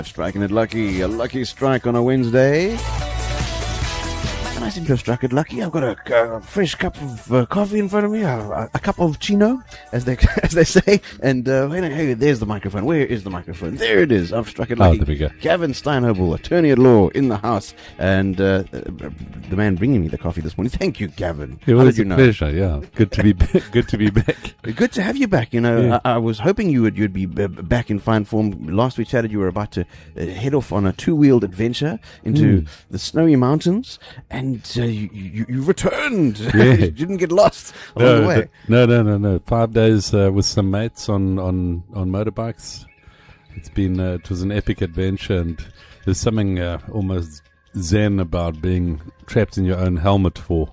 Striking it lucky, a lucky strike on a Wednesday. And I seem to have struck it lucky. I've got a fresh cup of coffee in front of me, a cup of chino, as they say. And hey, there's the microphone. Where is the microphone? There it is. I've struck it lucky. Oh, there we go. Gavin Steinhobel, attorney at law, in the house, and the man bringing me the coffee this morning. Thank you, Gavin. It How was did you a know? pleasure. Yeah, good to be good to be back. Good to have you back. You know, Yeah. I was hoping you'd be back in fine form. Last we chatted, you were about to head off on a two-wheeled adventure into the snowy mountains, and you returned. Yeah. You didn't get lost along the way. No. 5 days with some mates on motorbikes. It was an epic adventure, and there's something almost zen about being trapped in your own helmet for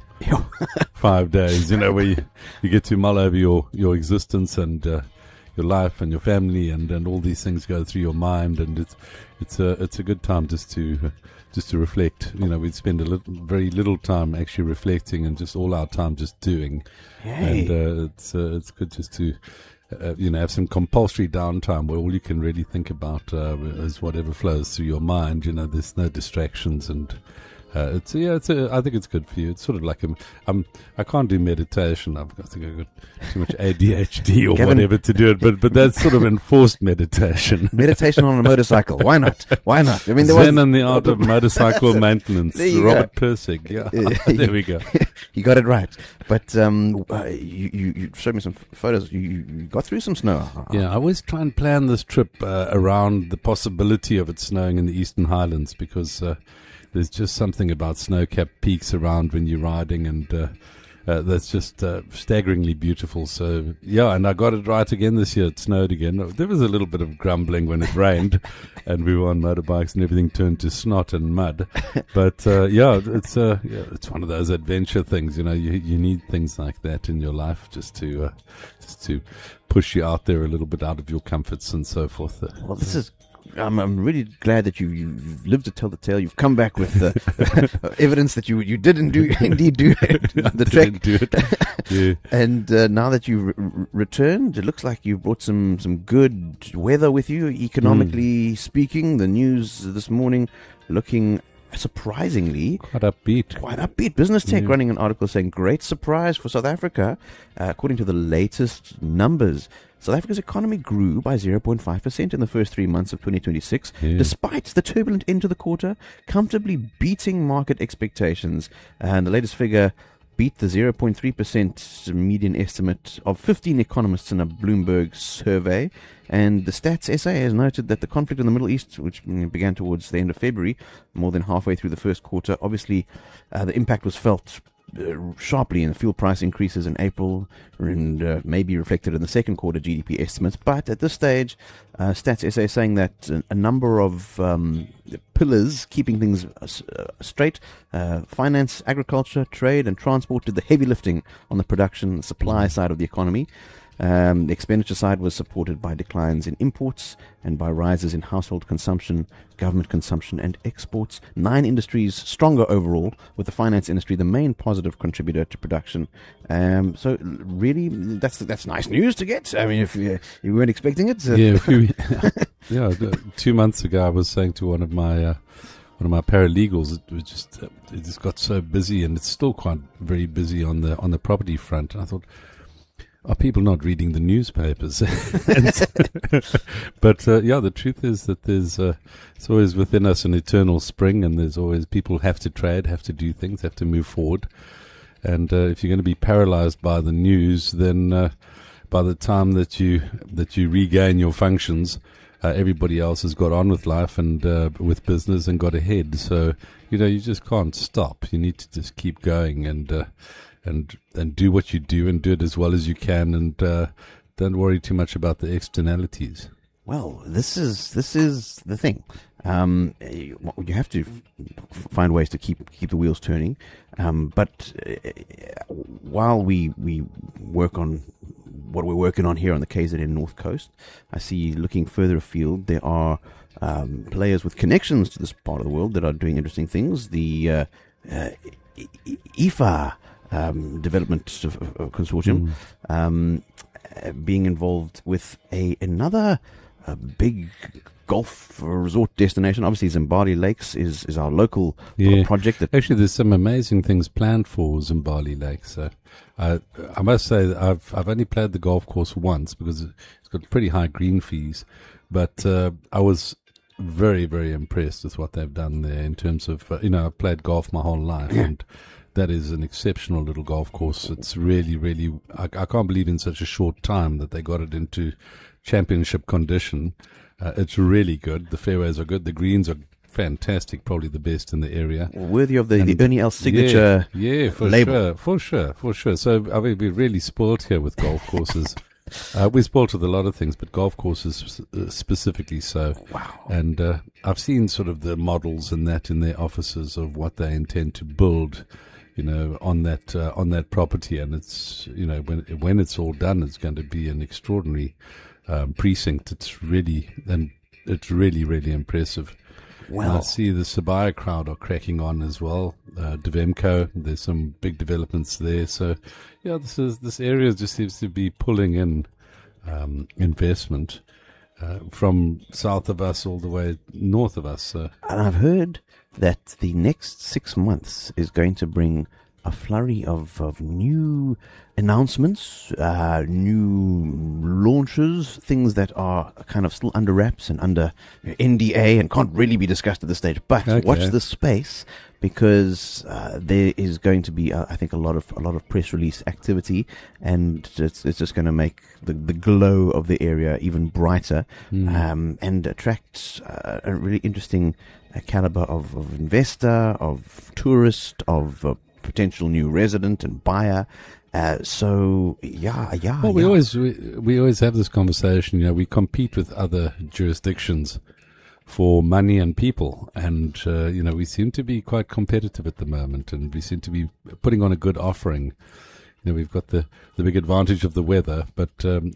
5 days. You know, where you get to mull over your existence and your life and your family, and all these things go through your mind, and it's a good time just to reflect. You know, we spend very little time actually reflecting, and just all our time just doing. Hey. And it's good just to have some compulsory downtime where all you can really think about is whatever flows through your mind. You know, there's no distractions, and I think it's good for you. It's sort of like I can't do meditation. I think I've got too much ADHD or Kevin, whatever to do it, but that's sort of enforced meditation. Meditation on a motorcycle. Why not? Why not? I mean, Zen and the art of motorcycle maintenance. There you Robert Pirsig. Yeah, there we go. You got it right. But you showed me some photos. You got through some snow. Yeah, I always try and plan this trip around the possibility of it snowing in the Eastern Highlands, because there's just something about snow-capped peaks around when you're riding, and that's just staggeringly beautiful. So, yeah, and I got it right again this year. It snowed again. There was a little bit of grumbling when it rained, and we were on motorbikes and everything turned to snot and mud. But, it's one of those adventure things. You know, you need things like that in your life just to push you out there a little bit out of your comforts and so forth. Well, this is... I'm really glad that you've lived to tell the tale. You've come back with evidence that you didn't indeed do the trek. Do it. Yeah. And now that you've returned, it looks like you brought some good weather with you, economically speaking. The news this morning looking surprisingly Quite upbeat. Business Tech running an article saying great surprise for South Africa. According to the latest numbers, South Africa's economy grew by 0.5% in the first 3 months of 2026, despite the turbulent end to the quarter, comfortably beating market expectations. And the latest figure beat the 0.3% median estimate of 15 economists in a Bloomberg survey. And the Stats SA has noted that the conflict in the Middle East, which began towards the end of February, more than halfway through the first quarter, obviously the impact was felt sharply in fuel price increases in April, and maybe reflected in the second quarter GDP estimates. But at this stage, Stats SA is saying that a number of pillars keeping things straight, finance, agriculture, trade and transport, did the heavy lifting on the production and supply side of the economy. The expenditure side was supported by declines in imports and by rises in household consumption, government consumption and exports. 9 industries stronger overall, with the finance industry the main positive contributor to production. So really, that's nice news to get. I mean, if you weren't expecting it. 2 months ago I was saying to one of my paralegals, it just got so busy, and it's still quite very busy on the property front. And I thought, are people not reading the newspapers? But the truth is that there's it's always within us an eternal spring, and there's always people have to trade, have to do things, have to move forward. And if you're going to be paralyzed by the news, then by the time that you regain your functions, everybody else has got on with life and with business and got ahead. So you just can't stop. You need to just keep going and do what you do, and do it as well as you can, and don't worry too much about the externalities. Well, this is the thing. You have to find ways to keep the wheels turning. But while we work on what we're working on here on the KZN North Coast, I see, looking further afield, there are players with connections to this part of the world that are doing interesting things. The IFA Development Consortium being involved with another a big golf resort destination. Obviously, Zimbali Lakes is our local project. Actually, there's some amazing things planned for Zimbali Lakes. So I must say that I've only played the golf course once because it's got pretty high green fees, but I was very, very impressed with what they've done there in terms of, I've played golf my whole life, and that is an exceptional little golf course. It's really, really, I can't believe in such a short time that they got it into championship condition. It's really good. The fairways are good. The greens are fantastic, probably the best in the area. Worthy of the Ernie Els signature label. For sure. So we're really spoiled here with golf courses. We're spoiled with a lot of things, but golf courses specifically so. Wow. And I've seen sort of the models and that in their offices of what they intend to build, on that property. And it's, when it's all done, it's going to be an extraordinary precinct. It's really, really impressive. Wow. And I see the Sibaya crowd are cracking on as well. Devemco, there's some big developments there. So, this area just seems to be pulling in investment from south of us all the way north of us. And I've heard that the next 6 months is going to bring a flurry of new announcements, new launches, things that are kind of still under wraps and under NDA and can't really be discussed at this stage. But watch this space, because there is going to be, I think, a lot of press release activity, and it's just going to make the glow of the area even brighter, and attract a really interesting caliber of investor, of tourist, of potential new resident and buyer. Well, we always have this conversation. We compete with other jurisdictions for money and people, and we seem to be quite competitive at the moment, and we seem to be putting on a good offering. We've got the big advantage of the weather, but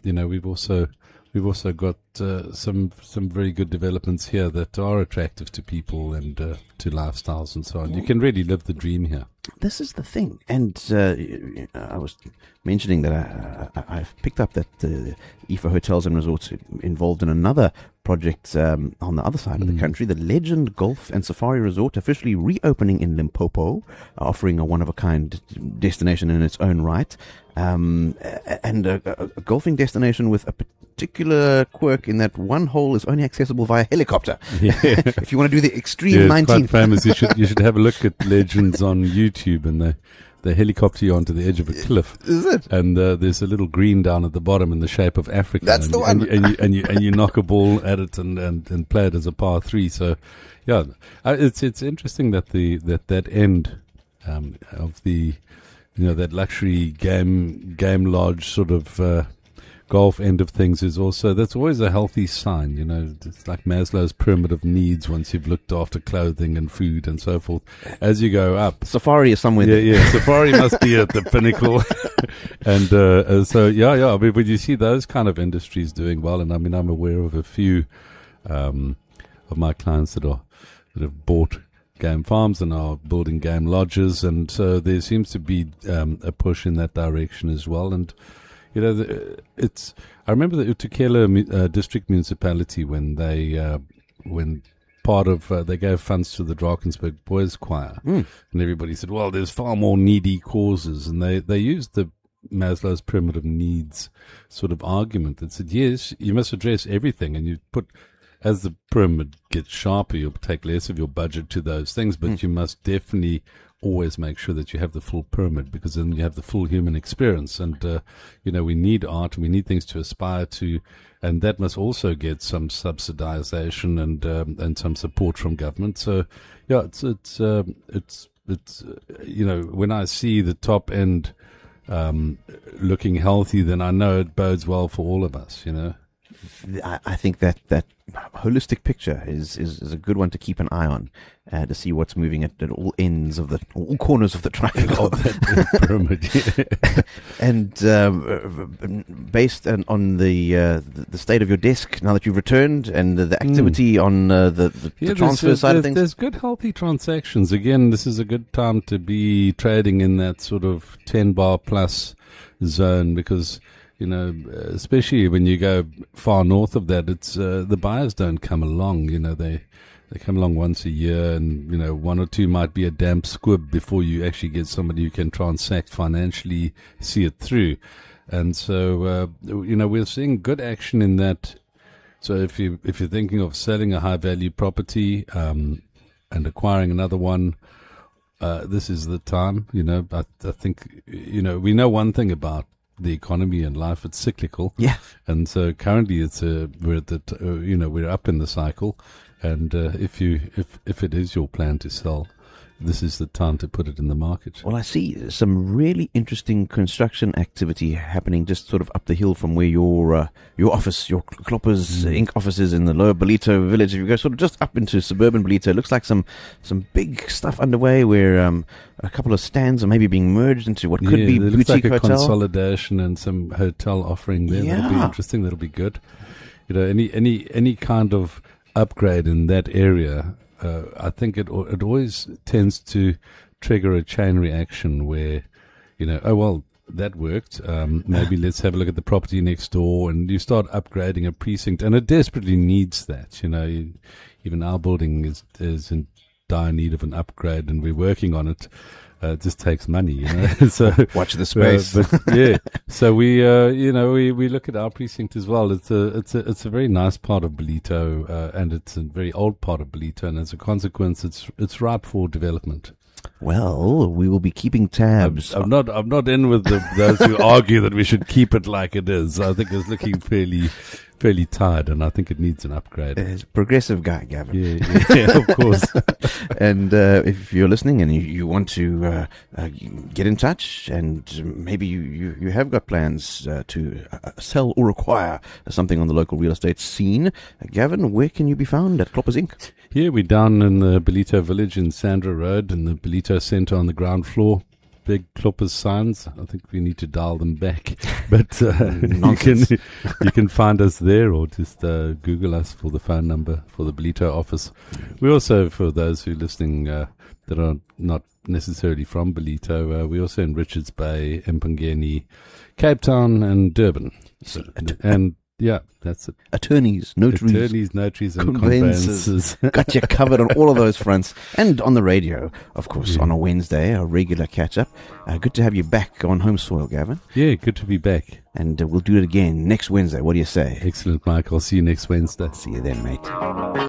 we've also got some very good developments here that are attractive to people and to lifestyles and so on. You can really live the dream here. This is the thing, and I was mentioning that I've picked up that IFA Hotels and Resorts involved in another project on the other side of the country, the Legend Golf and Safari Resort, officially reopening in Limpopo, offering a one-of-a-kind destination in its own right, and a golfing destination with a particular quirk in that one hole is only accessible via helicopter. Yeah. If you want to do the extreme 19. It's quite famous. You should have a look at Legends on YouTube, and they helicopter you onto the edge of a cliff. Is it? And there's a little green down at the bottom in the shape of Africa. That's the one. And you knock a ball at it and play it as a par 3. So, it's interesting that that end of the that luxury game lodge sort of golf end of things is also, that's always a healthy sign. It's like Maslow's pyramid of needs. Once you've looked after clothing and food and so forth, as you go up, Safari is somewhere there. Safari must be at the pinnacle. And I mean, when you see those kind of industries doing well, and I mean, I'm aware of a few of my clients that have bought game farms and are building game lodges, and so there seems to be a push in that direction as well. And I remember the Utukela district municipality when they gave funds to the Drakensberg Boys Choir, and everybody said, well, there's far more needy causes, and they used the Maslow's pyramid of needs sort of argument that said, yes, you must address everything, and you put, as the pyramid gets sharper, you'll take less of your budget to those things, but you must definitely always make sure that you have the full pyramid, because then you have the full human experience. And we need art, we need things to aspire to, and that must also get some subsidization and some support from government. So it's when I see the top end looking healthy, then I know it bodes well for all of us. I think that holistic picture is a good one to keep an eye on, to see what's moving at all ends of all corners of the triangle, pyramid. And based on the state of your desk now that you've returned, and the activity on the transfer side of things, there's good healthy transactions. Again, this is a good time to be trading in that sort of 10 bar plus zone, because especially when you go far north of that, it's the buyers don't come along. They come along once a year, and 1 or 2 might be a damp squib before you actually get somebody who can transact financially, see it through. And so we're seeing good action in that. So if you're thinking of selling a high value property and acquiring another one, this is the time. I think we know one thing about the economy and life: it's cyclical. Yeah. And so currently we're up in the cycle, and if it is your plan to sell, this is the time to put it in the market. Well, I see some really interesting construction activity happening just sort of up the hill from where your office, your Kloppers Inc. offices in the Lower Ballito village. If you go sort of just up into suburban Ballito, it looks like some big stuff underway where a couple of stands are maybe being merged into what could be boutique like a hotel. Consolidation and some hotel offering there. Yeah. That'll be interesting. That'll be good. Any kind of upgrade in that area. I think it always tends to trigger a chain reaction where, oh, well, that worked. Maybe let's have a look at the property next door, and you start upgrading a precinct, and it desperately needs that. Even our building is in dire need of an upgrade, and we're working on it. It just takes money, So watch the space. But yeah, so we look at our precinct as well. It's a very nice part of Ballito, and it's a very old part of Ballito, and as a consequence, it's ripe for development. Well, we will be keeping tabs. I'm not in with those who argue that we should keep it like it is. I think it's looking fairly tired, and I think it needs an upgrade. He's a progressive guy, Gavin. Yeah, of course. And if you're listening and you want to get in touch, and maybe you have got plans to sell or acquire something on the local real estate scene, Gavin, where can you be found at Kloppers Inc.? Yeah, we're down in the Ballito village in Sandra Road in the Ballito Centre on the ground floor. Big Kloppers signs. I think we need to dial them back, but you can find us there, or just Google us for the phone number for the Ballito office. We also, for those who are listening that are not necessarily from Ballito, we're also in Richards Bay, Empangeni, Cape Town, and Durban. And yeah, that's it. Attorneys, notaries, and conveyances. Got you covered on all of those fronts. And on the radio, of course, on a Wednesday, a regular catch-up. Good to have you back on home soil, Gavin. Yeah, good to be back. And we'll do it again next Wednesday. What do you say? Excellent, Mike. I'll see you next Wednesday. See you then, mate.